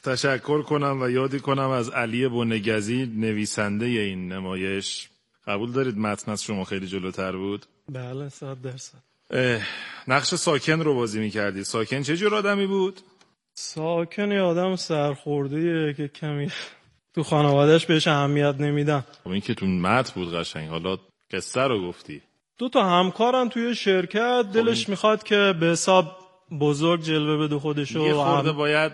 تشکر کنم و یادی کنم از علی بنگزی نویسنده این نمایش. قبول دارید متن از شما خیلی جلوتر بود؟ بله 100%. نقش ساکن رو بازی می‌کردید. ساکن چه جور آدمی بود؟ ساکن یه آدم سرخورده‌ایه که کمی تو خانواده‌اش بهش اهمیت نمیدن. خب این که تو متن بود قشنگ. حالا قصه رو گفتی. 2 همکارن توی شرکت، دلش میخواد که به حساب بزرگ جلوه بده خودشو. یه خورده باید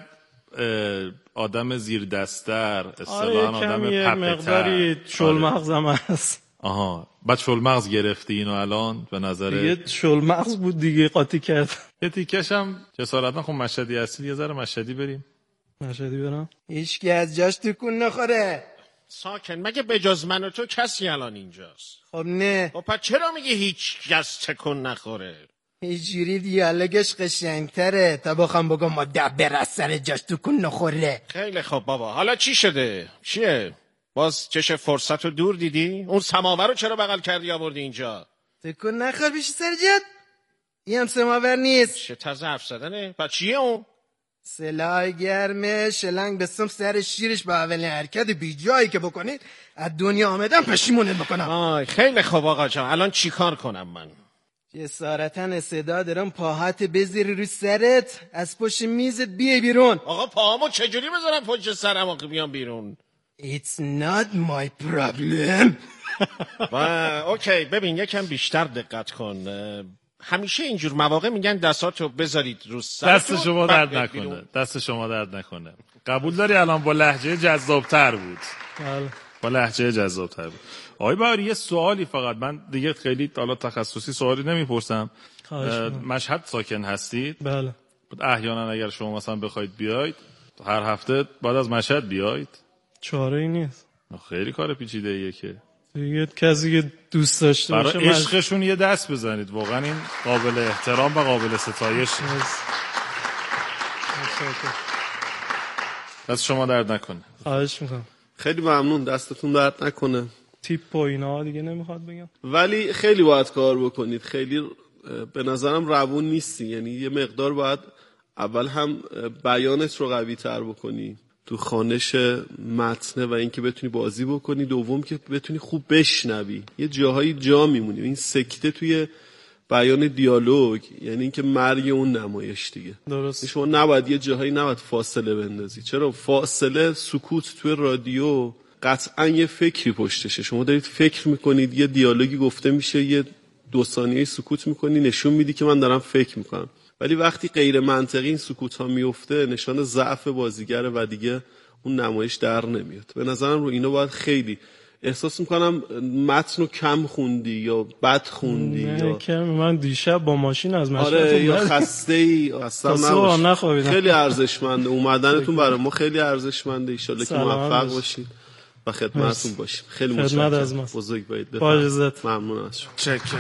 آدم زیر دستر، اصطلاحاً آدم پپتر، مقداری شل مغزم هست. آها، بعد شل مغز گرفتی اینو الان به نظر دیگه شل مغز بود دیگه، قاطی کرد. یه تیکش هم جسارتاً خب مشهدی هستی، یه ذره مشهدی بریم. مشهدی برم؟ هیچکی از جاش تکون نخوره. ساکن، مگه بجز من و تو کسی الان اینجاست؟ خب نه. خب پس چرا میگه هیچ کس تکون نخوره؟ هیچجوری دیالوگش قشنگتره تا بخوام بگم مدبر از سر جاش تکون نخوره. خیلی خب بابا، حالا چی شده؟ چیه؟ باز چش فرصت رو دور دیدی؟ اون سماور رو چرا بغل کردی آوردی اینجا؟ تکون نخور بیشی سر جات. این هم سماور نیست. چه طرز حرف زدنه؟ پس چیه اون؟ سلاح گرمه شلنگ بسم سر شیرش با اولین حرکت بی جایی که بکنید از دنیا آمدم پشیمونت بکنم. آی خیلی خوب آقا جان، الان چی کار کنم من؟ جسارتن صدا دارم پاهات بذاری رو سرت، از پشت میزت بیای بیرون. آقا پاهامو چجوری بذارم پشت سرم آقا بیام بیرون؟ It's not my problem. اوکی ببین یکم بیشتر دقت کن. همیشه اینجور مواقع میگن دستاتو بذارید رو سرتون. دست شما درد نکنه. دست شما درد نکنه. قبول داری الان با لهجه جذاب‌تر بود. بله. با لهجه جذاب‌تر بود. آقای بهاری یه سوالی فقط، من دیگه خیلی حالا تخصصی سوالی نمیپرسم. مشهد ساکن هستید؟ بله. احیانا اگر شما مثلا بخواید بیاید هر هفته بعد از مشهد بیاید؟ چاره‌ای نیست. خیلی کار پیچیده‌ایه که دیگه کسی که دوست داشته باشه برای عشقشون یه دست بزنید. واقعا این قابل احترام و قابل ستایش. دست شما درد نکنه. خواهش میکنم. خیلی ممنون، دستتون درد نکنه. تیپ و اینا دیگه نمیخواد بگم، ولی خیلی باید کار بکنید. خیلی به نظرم روون نیستی. یعنی یه مقدار باید اول هم بیانت رو قوی تر بکنی تو خوانش متنه و اینکه بتونی بازی بکنی، دوم که بتونی خوب بشنوی. یه جاهایی جا میمونی. این سکته توی بیان دیالوگ یعنی اینکه مرگ اون نمایش دیگه. درست. شما نباید یه جاهایی نباید فاصله بندازی. چرا فاصله؟ سکوت توی رادیو قطعا یه فکری پشتشه. شما دارید فکر میکنید، یه دیالوگی گفته میشه، یه 2 ثانیه سکوت میکنی، نشون میدی که من دارم فکر میکنم. ولی وقتی غیر منطقی این سکوت ها میفته نشان ضعف بازیگره و دیگه اون نمایش در نمیاد. به نظرم رو اینو باید خیلی احساس میکنم متن رو کم خوندی یا بد خوندی یا کم. من دیشب با ماشین از مشهد یا خسته‌ای اصلا نباشی. خیلی ارزشمنده اومدنتون برای ما، خیلی ارزشمنده. ان شاءالله که موفق باشید و خدمتتون باشیم. خیلی متشکرم. بزرگ باشید. ممنون از شما. چکرم.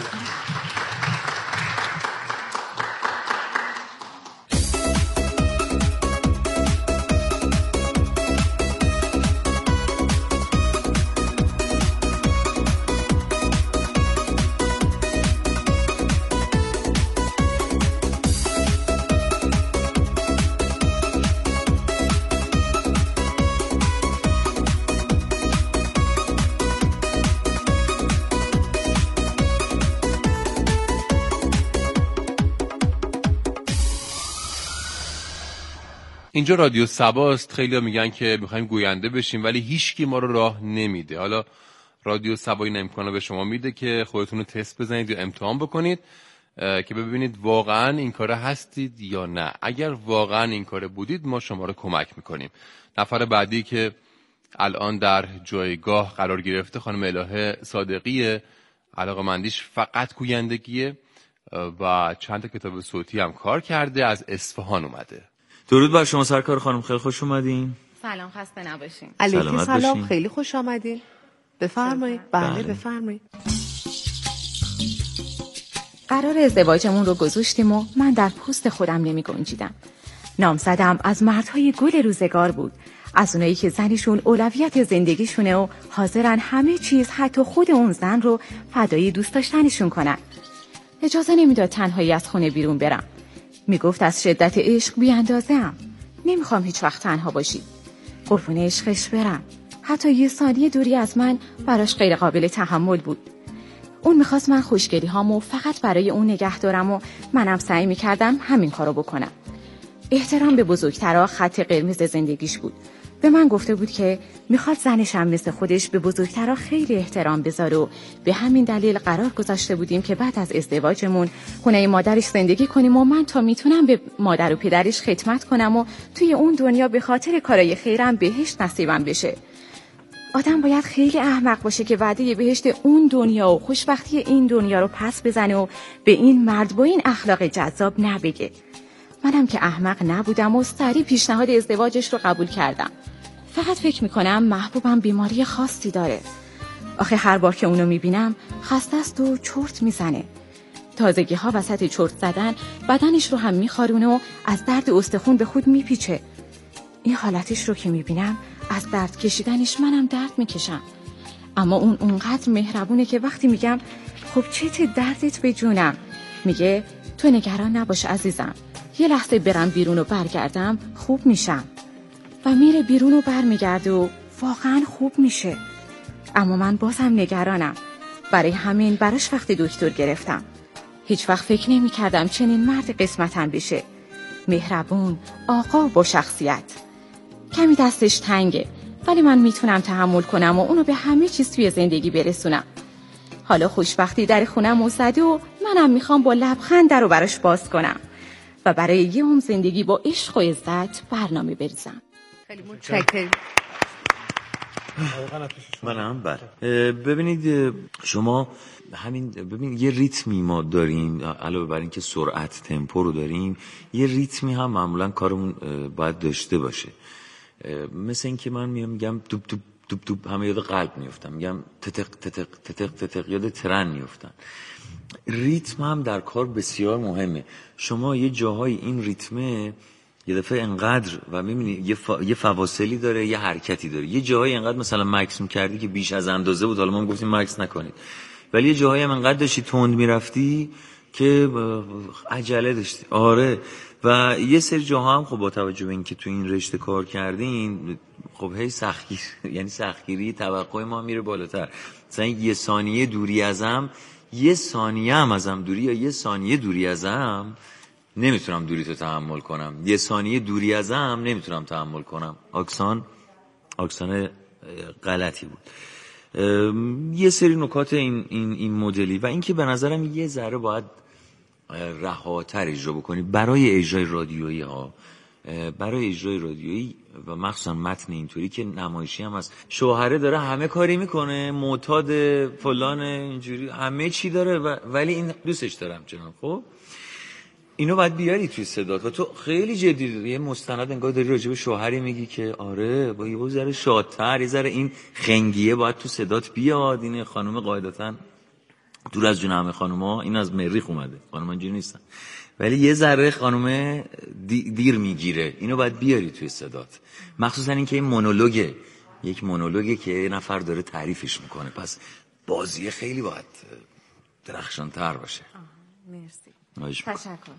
اینجا رادیو سباست. خیلی‌ها میگن که می‌خوایم گوینده بشیم ولی هیچکی ما رو راه نمیده. حالا رادیو سبا این امکانو به شما میده که خودتون رو تست بزنید یا امتحان بکنید که ببینید واقعا این کاره هستید یا نه. اگر واقعا این کاره بودید ما شما رو کمک میکنیم. نفر بعدی که الان در جایگاه قرار گرفته خانم الهه صادقیه. علاقه‌مندیش فقط گویندگیه و چند تا کتاب صوتی هم کار کرده. از اصفهان اومده. درود بر شما سرکار خانم، خیلی خوش اومدین. سلام، خسته نباشین. علیکم سلام، خیلی خوش آمدین. بفرمایید. بله بفرمایید. قرار ازدواجمون رو گذاشتیم و من در پست خودم نمی گنجیدم. نامزدم از مردهای گل روزگار بود، از اونایی که زنشون اولویت زندگیشونه و حاضرن همه چیز حتی خود اون زن رو فدای دوست داشتنشون کنن. اجازه نمیداد تنهایی از خونه بیرون برم. میگفت از شدت عشق بیاندازه‌ام. نمیخوام هیچ وقت تنها باشی. قربون عشقش برم. حتی یه ثانیه دوری از من براش غیر قابل تحمل بود. اون میخواست من خوشگلی هامو فقط برای اون نگه دارم و منم سعی میکردم همین کارو بکنم. احترام به بزرگترها خط قرمز زندگیش بود. به من گفته بود که میخواد زنشم مثل خودش به بزرگترها خیلی احترام بذاره و به همین دلیل قرار گذاشته بودیم که بعد از ازدواجمون خونه مادرش زندگی کنیم و من تا میتونم به مادر و پدرش خدمت کنم و توی اون دنیا به خاطر کارای خیرم بهشت نصیبم بشه. آدم باید خیلی احمق باشه که وعده بهشت اون دنیا و خوشبختی این دنیا رو پس بزنه و به این مرد با این اخلاق جذاب نبگه. منم که احمق نبودم و سریع پیشنهاد ازدواجش رو قبول کردم. فقط فکر میکنم محبوبم بیماری خاصی داره. آخه هر بار که اونو میبینم خسته است و چرت میزنه. تازگی ها وسط چرت زدن بدنش رو هم میخارونه و از درد استخون به خود میپیچه. این حالتش رو که میبینم از درد کشیدنش منم درد میکشم. اما اون اونقدر مهربونه که وقتی میگم خب چه دردت به جونم، میگه تو نگران نباش عزیزم، یه لحظه برم بیرون و برگردم خوب میشم. و میره بیرون و برمیگرده و واقعا خوب میشه. اما من بازم نگرانم. برای همین براش وقت دکتر گرفتم. هیچ وقت فکر نمی کردم چنین مرد قسمتم بشه. مهربون، آقا با شخصیت. کمی دستش تنگه ولی من میتونم تحمل کنم و اونو به همه چیز توی زندگی برسونم. حالا خوشبختی در خونم زده و منم میخوام با لبخند در رو براش باز کنم و برای یه عمر زندگی با عشق و عزت برنامه بریزم. خیلی متشکرم. منم ببینید شما همین ببینید یه ریتمی ما داریم، علاوه بر این که سرعت تمپو رو داریم، یه ریتمی هم معمولا کارمون باید داشته باشه. مثل این که من میگم دوب دوب دوب دوب همه یاد قلب میفتم، میگم تتق تتق تتق تتق یاد ترن میفتن. ریتم هم در کار بسیار مهمه. شما یه جاهای این ریتمه یه دفعه انقدر و میبینی یه فواصلی داره، یه حرکتی داره. یه جاهای انقدر مثلا مکس میکردی که بیش از اندازه بود، حالا ما گفتیم مکس نکنید، ولی یه جاهای هم انقدر داشتی تند میرفتی که عجله داشتی. آره. و یه سری جاها هم خب با توجه به اینکه تو این رشته کار کردین خب هی سختگیر یعنی سختگیری توقع ما میره بالاتر. مثلا یه ثانیه دوری ازم، یه ثانیه هم ازم دوری یا یه ثانیه دوری ازم نمیتونم دوری تو تحمل کنم، یه ثانیه دوری ازم نمیتونم تحمل کنم. آکسان غلطی بود. یه سری نکات این مدلی و اینکه به نظرم یه ذره باید رهاتر اجرا بکنی برای اجرای رادیویی ها، برای اجرای رادیویی و مخصوصا متن اینطوری که نمایشی هم هست. شوهره داره همه کاری میکنه، معتاد فلان اینجوری همه چی داره ولی این دوستش دارم چنان. خب اینو باید بیاری توی صدات و تو خیلی جدی یه مستند انگار داری راجع به شوهری میگی که آره با یه ذره شادتر، یه ذره این خنگیه باید تو صدات بیاد. این خانم قاعدتاً دور از جون همه خانوما، این از مریخ اومده، خانوما اینجوری نیستن، ولی یه ذره خانومه دیر میگیره، اینو باید بیاری توی صدات. مخصوصا این که این مونولوگه، یک مونولوگه که یه نفر داره تعریفش میکنه، پس بازی خیلی باید درخشان‌تر باشه. مرسی. تشکر.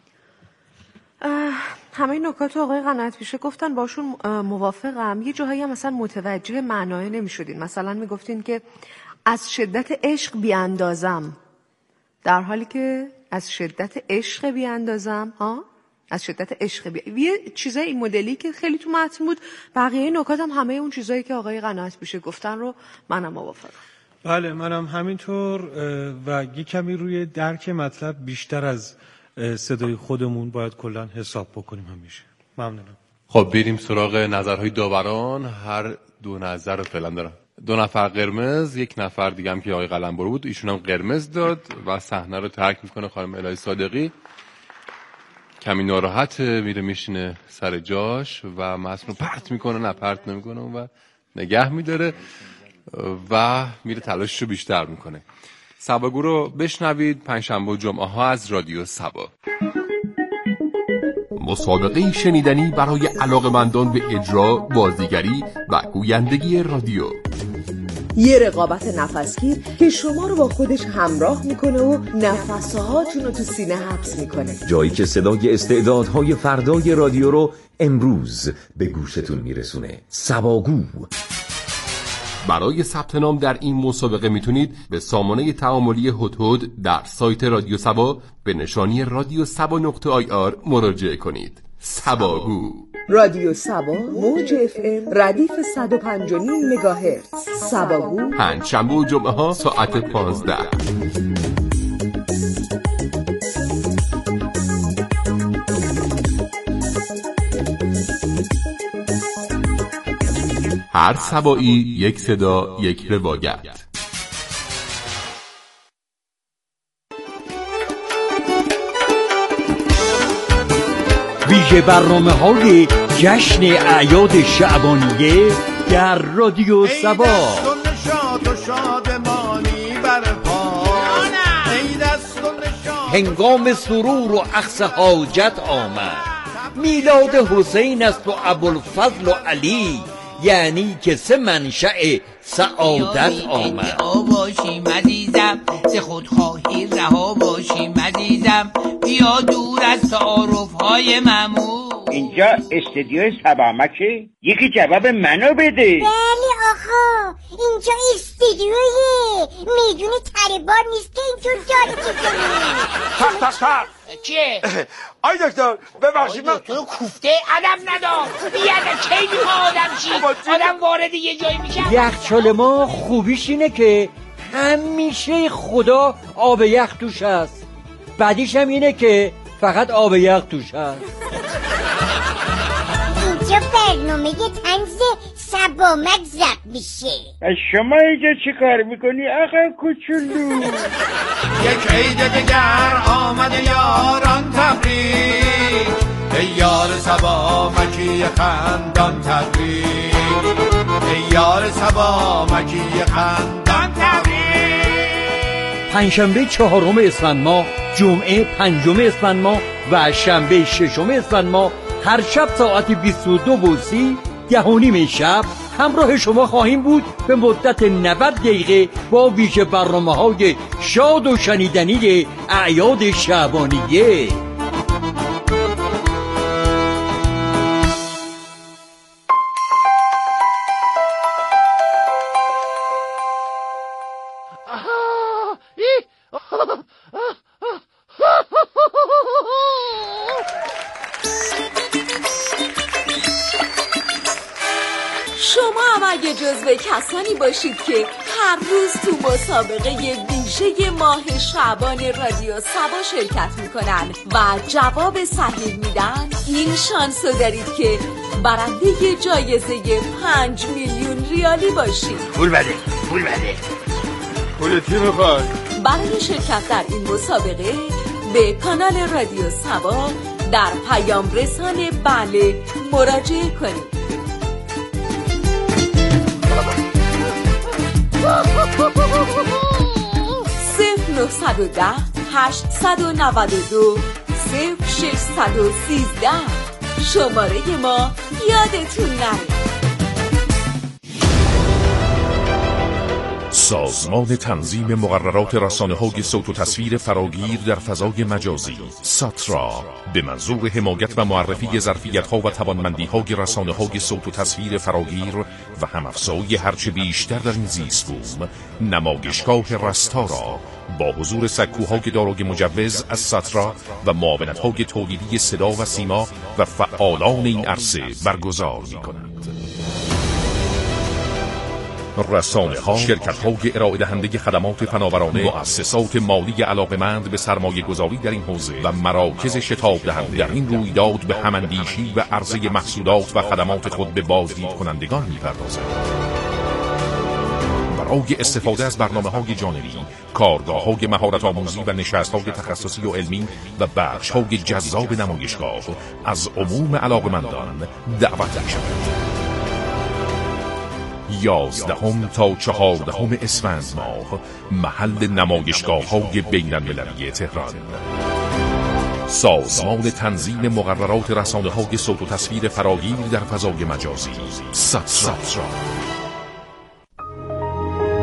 همه نکات آقای قناعت پیشه گفتن، باشون موافقم. یه جاهایی هم مثلا متوجه معنای نمیشدین، مثلا میگفتین که از شدت عشق بیاندازم، در حالی که از شدت عشق بیاندازم از شدت عشق یه چیزای این مدلی که خیلی تو متن بود. بقیه نکات هم همه اون چیزایی که آقای قناعت پیشه گفتن رو منم موافقم. بله منم همینطور و یه کمی روی درک مطلب بیشتر از صدای خودمون باید کلا حساب بکنیم همیشه. ممنونم. خب بریم سراغ نظرهای داوران. هر دو نظر رو فعلا دارم. 2 نفر قرمز، 1 نفر دیگه هم که آقای قلمبرو بود، ایشون هم قرمز داد و صحنه رو ترک میکنه خانم الهی صادقی. کمی ناراحت میره میشینه سر جاش و متن رو پرت میکنه، نه پرت نمیکنه و نگه میداره و میره تلاشش رو بیشتر میکنه. سباگو رو بشنوید پنجشنبه و جمعه ها از رادیو سبا. مسابقه شنیدنی برای علاقه‌مندان به اجرا، بازیگری و گویندگی رادیو. یه رقابت نفسگیر که شما رو با خودش همراه میکنه و نفسهاتون رو تو سینه حبس میکنه. جایی که صدای استعدادهای فردای رادیو رو امروز به گوشتون میرسونه. سباگو. برای ثبت نام در این مسابقه میتونید به سامانه تعاملی هدهد در سایت رادیو سبا به نشانی radiosaba.ir مراجعه کنید. سباگو. رادیو سبا موج FM ردیف 105.9 مگاهرتز. سباگو پنجشنبه و جمعه ها ساعت 15. هر سبایی یک صدا، یک روایت. ویژه برنامه‌های جشن اعیاد شعبانیه در رادیو سبا. هنگام سرور و اخذ حاجت آمد. میلاد حسین است و ابوالفضل و علی، یعنی که سه منشأ سعادت آمد. باشیم عزیزم، ز خودخواهی رها باشیم عزیزم، بیا دور از تعارف‌های معمول. اینجا استودیو سبامکه؟ یکی جواب منو بده. بله آقا، اینجا استودیویه، میدون تریبار نیست که اینجور داری تق چیه؟ آی دکتر ببخشید من دکتر کوفته ادب ندار. بیادب کی میخواه آدم چی؟ آدم وارد یه جایی میشه. یخچال ما خوبیش اینه که همیشه خدا آب یخ توش هست، بعدیش هم اینه که فقط آب یخ توش هست. اینجا برنامه طنز سبامک ضبط میشه. شما اینجا چی کار میکنی آقا کوچولو؟ یک عید دیگر آمد یاران تبریک، ای یار سبامکی خندان تبریک، ای یار سبامکی خندان تبریک. پنجشنبه 4 اسفند ماه، جمعه 5 اسفند ماه و شنبه 6 اسفند ماه هر شب ساعت 22:30 10:30 شب همراه شما خواهیم بود به مدت 90 دقیقه با ویژه برنامه‌های شاد و شنیدنی اعیاد شعبانیه. شما هم اگه جزو کسانی باشید که هر روز تو مسابقه ویژه ماه شعبان رادیو سبا شرکت میکنن و جواب صحیح میدن، این شانس رو دارید که برنده جایزه 5 میلیون ریالی باشید. پول بده پول چی میخواد؟ برای شرکت در این مسابقه به کانال رادیو سبا در پیام رسان بله مراجعه کنید. 0910 892 0613 شماره ما یادتون نره. سازمان تنظیم مقررات رسانه‌های صوت و تصویر فراگیر در فضای مجازی ساترا به منظور حمایت و معرفی ظرفیت‌ها و توانمندی‌های رسانه‌های صوت و تصویر فراگیر و هم‌افزایی هرچه بیشتر در این زیست‌بوم نمایشگاه رستا را با حضور سکوهای دارای مجوز از ساترا و معاونت‌های تولیدی صدا و سیما و فعالان این عرصه برگزار می‌کند. رسانه‌ها، شرکت‌های ارائه دهنده خدمات فناورانه، مؤسسات مالی علاقمند به سرمایه‌گذاری در این حوزه و مراکز شتاب دهنده در این رویداد به هماندیشی و عرضه محصولات و خدمات خود به بازدید کنندگان می‌پردازند. برای استفاده از برنامه‌های جانبی، کارگاه‌های مهارت‌آموزی و نشست‌های تخصصی و علمی و بخش‌های جذاب نمایشگاه از عموم علاقمندان دعوت می‌شود. 11 تا 14 اسفند ماه محل نمایشگاه‌های بین‌المللی تهران. سازمان تنظیم مقررات رسانه‌های صوت و تصویر فراگیر در فضای مجازی ساترا.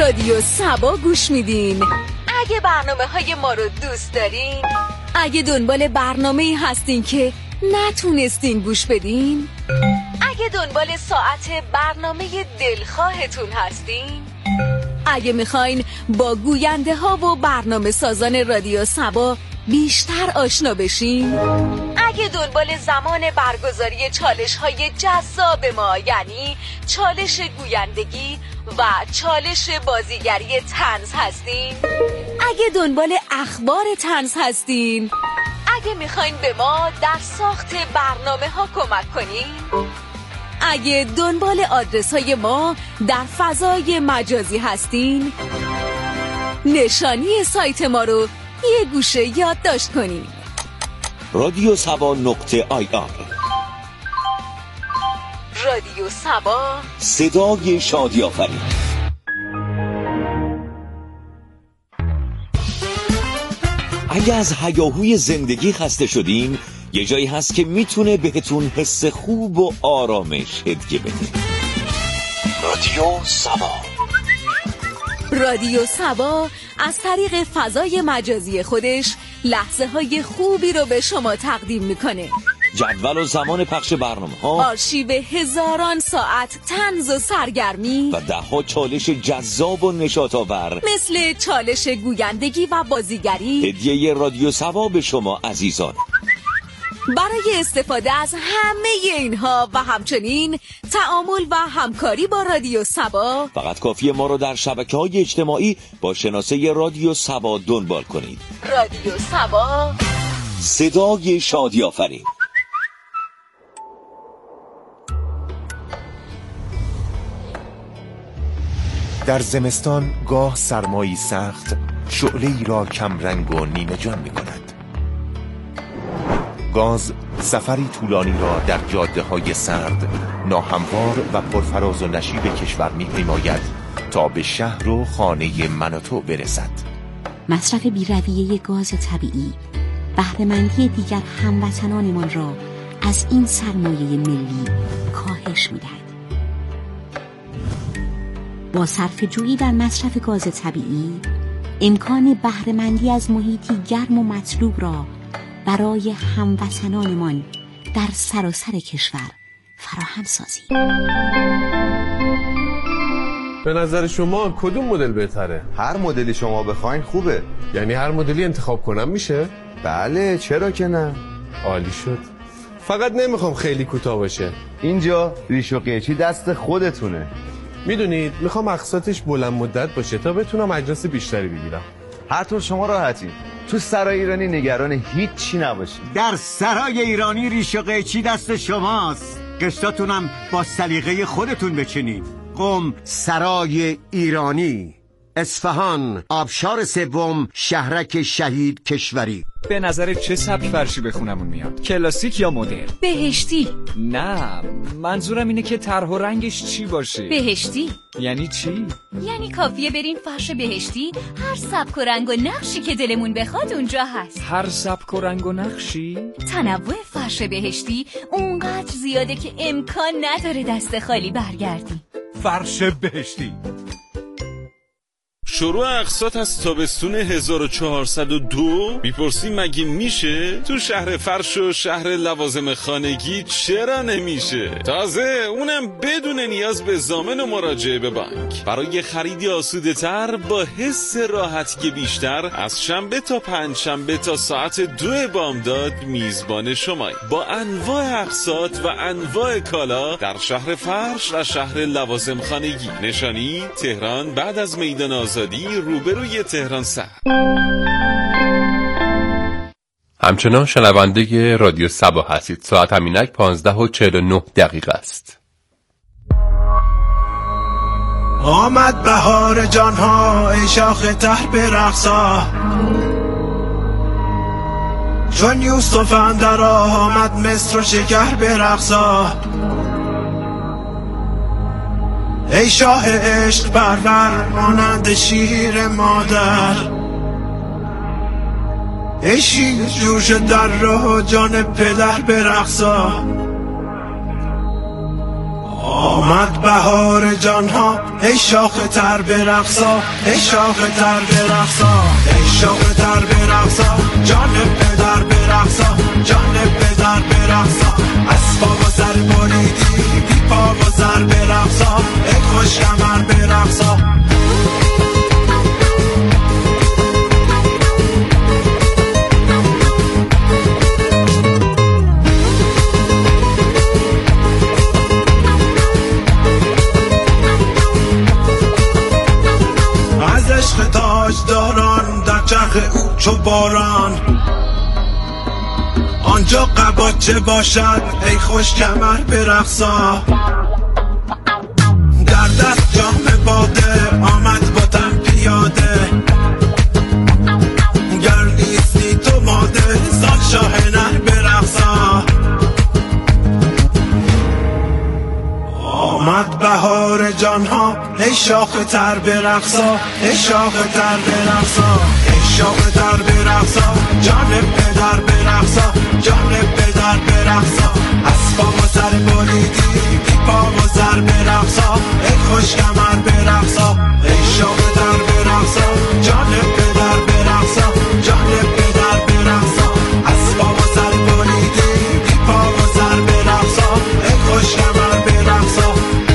رادیو سبا گوش میدین. اگه برنامه‌های ما رو دوست دارین، اگه دنبال برنامه‌ای هستین که نتونستین گوش بدین، اگه دنبال ساعت برنامه دلخواهتون هستین، اگه میخواین با گوینده ها و برنامه سازان رادیو سبا بیشتر آشنا بشین، اگه دنبال زمان برگزاری چالش های جذاب ما یعنی چالش گویندگی و چالش بازیگری طنز هستین، اگه دنبال اخبار طنز هستین، اگه میخواین به ما در ساخت برنامه ها کمک کنین، اگه دنبال آدرس های ما در فضای مجازی هستین، نشانی سایت ما رو یه گوشه یادداشت کنین. رادیو سبا.ir رادیو سبا، صدای شادی آفرین. اگه از هیاهوی زندگی خسته شدین، یه جایی هست که میتونه بهتون حس خوب و آرامش هدیه بده. رادیو سبا. رادیو سبا از طریق فضای مجازی خودش لحظه های خوبی رو به شما تقدیم میکنه. جدول و زمان پخش برنامه‌ها، آرشیو هزاران ساعت طنز و سرگرمی و ده‌ها چالش جذاب و نشاط‌آور مثل چالش گویندگی و بازیگری. هدیه رادیو سبا به شما عزیزان. برای استفاده از همه اینها و همچنین تعامل و همکاری با رادیو سبا فقط کافیه ما رو در شبکه‌های اجتماعی با شناسه رادیو سبا دنبال کنید. رادیو سبا، صدای شادی آفرین. در زمستان گاه سرمایی سخت شعله‌ای را کم رنگ و نیمه جان می کند. گاز سفری طولانی را در جاده‌های سرد، ناهموار و پرفراز و نشیب کشور می‌پیماید تا به شهر و خانه من و تو برسد. مصرف بی‌رویه گاز طبیعی بهره‌مندی دیگر هموطنانمان را از این سرمایه ملی کاهش می‌دهد. با صرفه‌جویی در مصرف گاز طبیعی امکان بهره‌مندی از محیطی گرم و مطلوب را برای هموطنانمان در سراسر کشور فراهم سازی. به نظر شما کدوم مدل بهتره؟ هر مدلی شما بخواین خوبه. یعنی هر مدلی انتخاب کنم میشه؟ بله، چرا که نه. عالی شد. فقط نمیخوام خیلی کوتاه باشه. اینجا ریش و قیچی دست خودتونه. میدونید میخوام اقساطش بلند مدت باشه تا بتونم اجناس بیشتری بگیرم. هر طور شما راحتی. تو سرای ایرانی نگران هیچی نباشید. در سرای ایرانی ریش و قیچی دست شماست. قسطاتونم با سلیقه خودتون بچینید. قم سرای ایرانی، اصفهان، آبشار سوم، شهرک شهید کشوری. به نظر چه سبک فرشی به خونمون میاد؟ کلاسیک یا مدرن؟ بهشتی. نه، منظورم اینه که طرح و رنگش چی باشه. بهشتی یعنی چی؟ یعنی کافیه بریم فرش بهشتی، هر سبک و رنگ و نقشی که دلمون بخواد اونجا هست. هر سبک و رنگ و نقشی؟ تنوع فرش بهشتی اونقدر زیاده که امکان نداره دست خالی برگردی. فرش بهشتی. شروع اقساط از تابستون 1402 میپرسی مگه میشه؟ تو شهر فرش و شهر لوازم خانگی چرا نمیشه؟ تازه اونم بدون نیاز به ضامن و مراجعه به بانک. برای خریدی آسوده تر با حس راحتی بیشتر از شنبه تا پنجشنبه تا ساعت 2 بامداد میزبان شمایی با انواع اقساط و انواع کالا در شهر فرش و شهر لوازم خانگی. نشانی تهران بعد از میدان آزادی روبروی تهران سر. همچنان شنونده رادیو سبا هستید. ساعت همینک 15:49 است. آمد بهار جانها ای شاخ ته برقصا، چون یوسف اندر آمد مصر و شکر برقصا. ای شاه عشق پرور مانند شیر مادر، ای شیر جوش در راه جان پدر برقصا. آمد بهار جانها ای شاخ تر برقصا، ای شاخ تر برقصا، ای شاخ تر برقصا، جان پدر برقصا، جان پدر برقصا. از پا و سر بریدی بی پا و سر برقصا، ای خوش کمر برقصا. عشق تاجداران در چرخ او چو باران، آنجا قباچه باشد ای خوش کمر برقصا. در دست جام باده آمد با تن پیاده، گر نیستی تو ماده زان شاه نر برقصا. آمد بهار جانها ای شاخ تر برقصا، ای شاخ تر برقصا، ای شاخ تر برقصا، جان پدر برقصا، جان پدر برقصا. از پا و سر بریدی بی پا و سر برقصا، ای خوش کمر برقصا. ای شاخ تر برقصا، جان پدر برقصا، جان پدر برقصا. از پا و سر بریدی بی پا و سر برقصا، ای خوش کمر برقصا.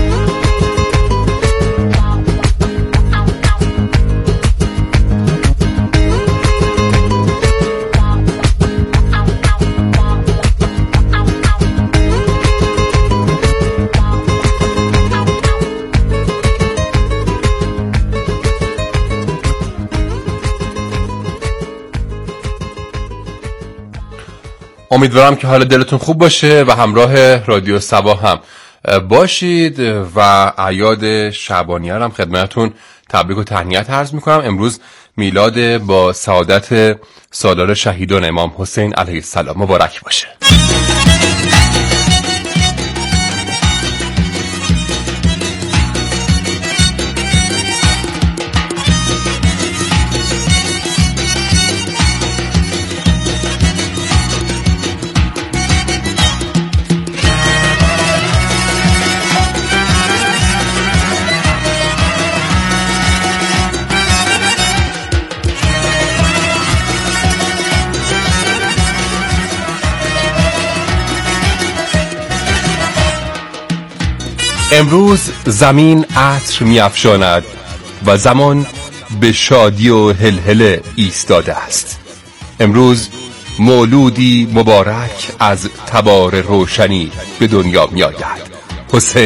امیدوارم که حال دلتون خوب باشه و همراه رادیو صبا هم باشید و اعیاد شعبانیه هم خدمتتون تبریک و تهنیت عرض میکنم. امروز میلاد با سعادت سالار شهیدان امام حسین علیه السلام مبارک باشه. امروز زمین عطر می‌افشاند و زمان به شادی و هلهله ایستاده است. امروز مولودی مبارک از تبار روشنی به دنیا می‌آید. حسین.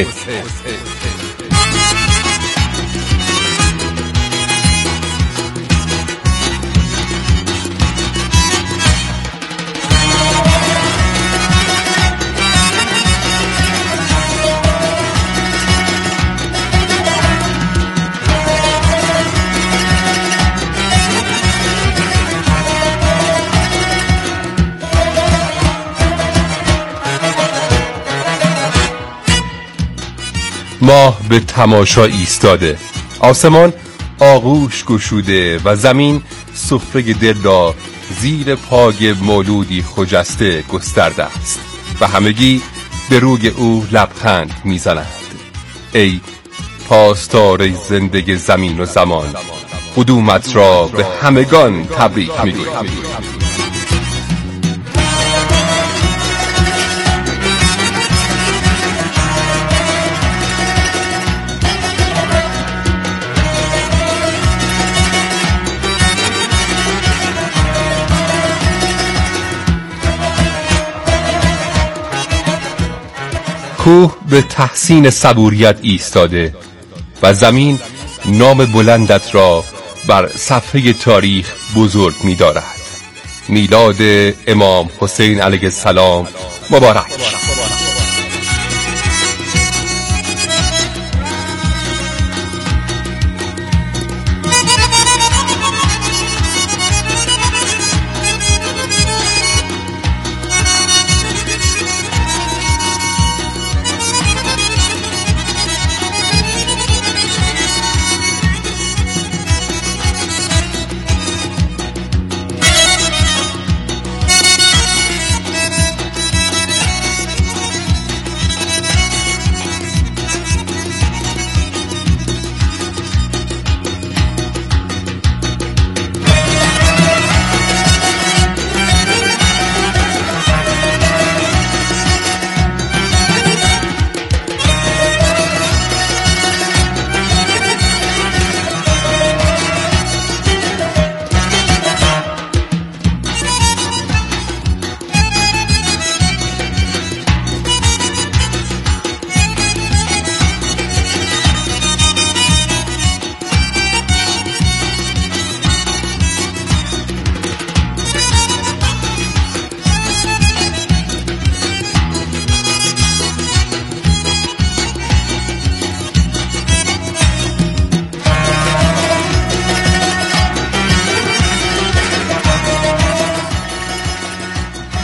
ماه به تماشا ایستاده، آسمان آغوش گشوده و زمین سفره دل را زیر پای مولودی خجسته گسترده است و همگی به روی او لبخند میزنند. ای پاسدار زندگی زمین و زمان، قدومت را به همگان تبریک میگویم. کوه به تحسین صبوریت ایستاده و زمین نام بلندت را بر صفحه تاریخ بزرگ می دارد. میلاد امام حسین علیه السلام مبارک.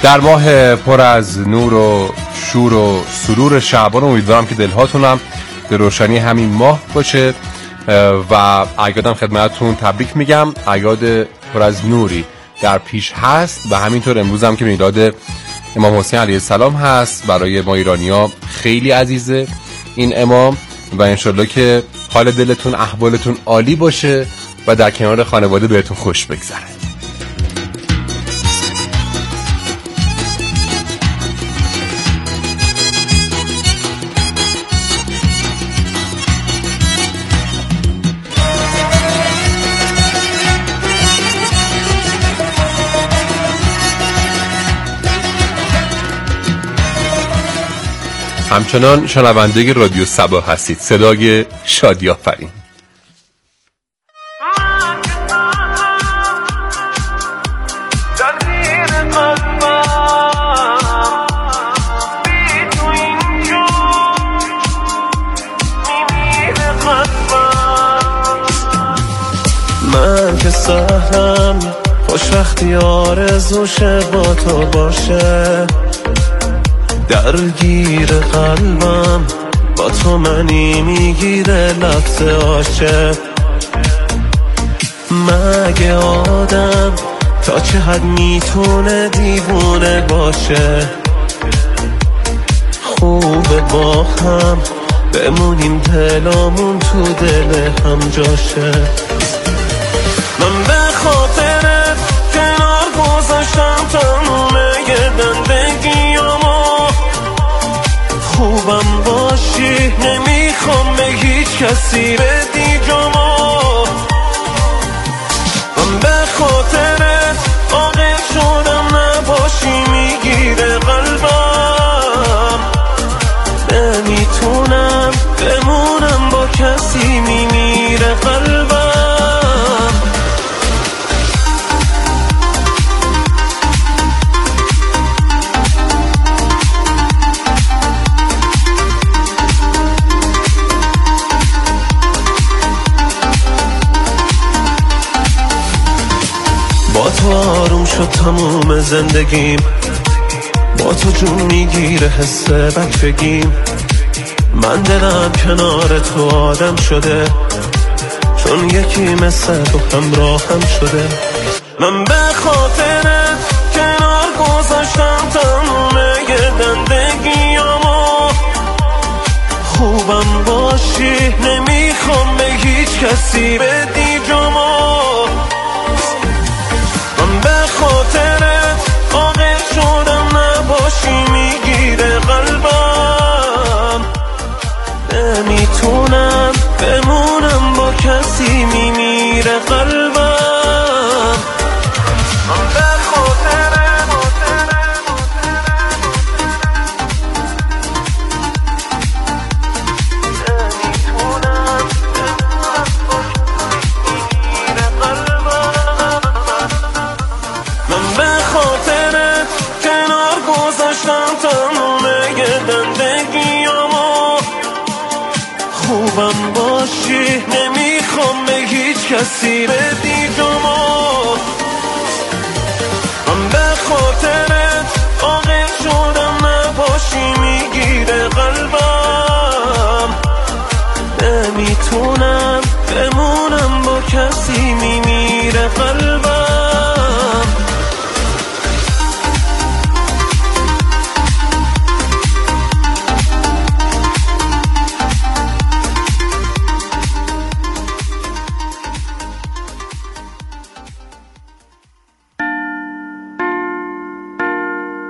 در ماه پر از نور و شور و سرور شعبان امیدوارم که دلهاتونم به روشنی همین ماه باشه و اعیادم خدمتتون تبریک میگم. اعیاد پر از نوری در پیش هست و همینطور امروز هم که میلاد امام حسین علیه السلام هست. برای ما ایرانی‌ها خیلی عزیزه این امام و انشالله که حال دلتون احوالتون عالی باشه و در کنار خانواده بهتون خوش بگذره. همچنان شنونده رادیو صبا هستید. صدای شادی آفرین. من که سهرم خوشبختی آرزوشه با تو باشه، درگیر قلبم با تو منی میگیره لفظ عاشق. مگه آدم تا چه حد میتونه دیوونه باشه؟ خوبه با هم بمونیم دلامون تو دل هم جاشه. من به خاطرت کنار گذاشتم تمومه زندگیامو، خوبم باشی نمیخوام به هیچ کسی بدی جامو. من به خاطرت عاقل شدم نباشی میگیره قلبم، نمیتونم بمونم با کسی میمیره قلبم. با تو آروم شد تموم زندگیم، با تو جون میگیره حس بچگیم. من دلم کنار تو آدم شده، چون یکی مثل تو همراهم شده. من به خاطرت کنار گذاشتم تموم زندگیامو، خوبم باشی نمیخوام به هیچ کسی بدی جامو. خاطرت عاقل شدم نباشی میگیره قلبم، نمیتونم بمونم با کسی میمیره قلبم. به خاطرت نمیتونم میمیره قلبم. من به خاطرت کنار گذاشتم تموم زندگیامو، خوبم باشی نمیخوام به هیچ کسی بدی جامو. من به خاطرت عاقل شدم نباشی میگیره قلبم، نمیتونم بمونم با کسی میمیره قلبم.